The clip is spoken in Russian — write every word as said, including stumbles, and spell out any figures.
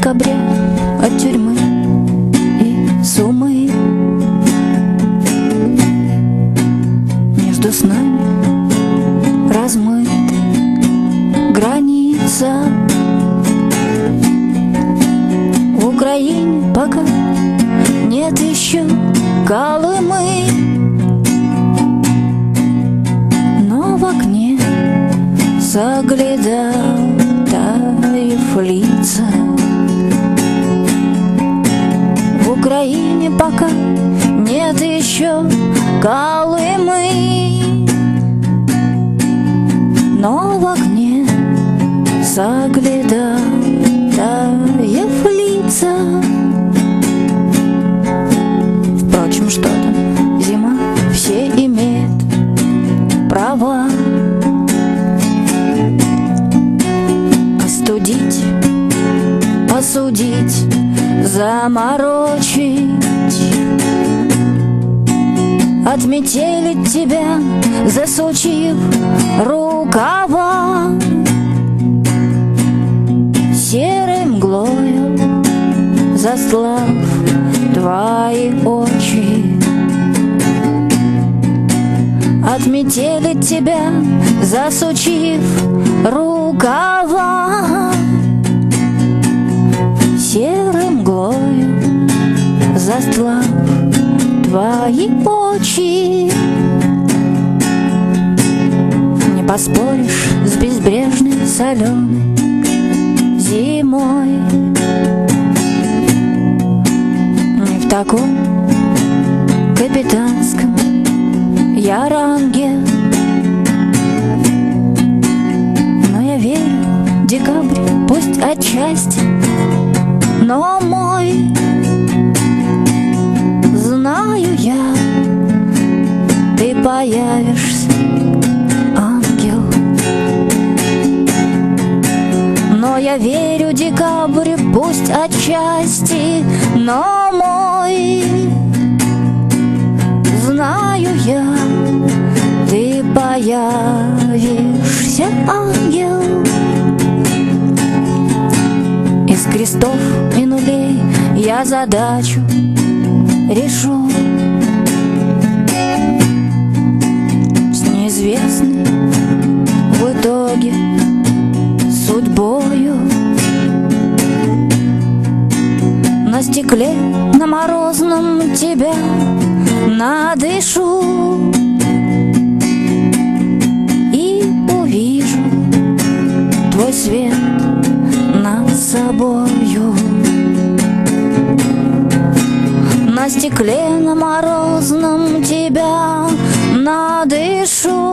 декабре от тюрьмы и сумы. Между с нами размыта граница. В Украине пока нет еще Колымы, но в окне соглядатаев лица. В Украине пока нет еще Колымы, но в окне соглядатаев лица. Впрочем, что там, зима, все имеют права остудить, осудить, заморочить, отметелить тебя, засучив рукава. Серой мглою заслав твои очи, отметелить тебя, засучив рукава. Серой мглою застлав твои очи. Не поспоришь с безбрежной соленой зимой. Не в таком капитанском я ранге, но я верю, декабрь пусть отчасти, но мой. Знаю я, ты появишься, ангел. Но я верю, декабрь пусть отчасти, но мой. Знаю я, ты появишься, ангел. Из крестов и нулей я задачу решу с неизвестной в итоге судьбою. На стекле, на морозном тебя надышу и увижу твой свет над собою. На стекле, на морозном тебя надышу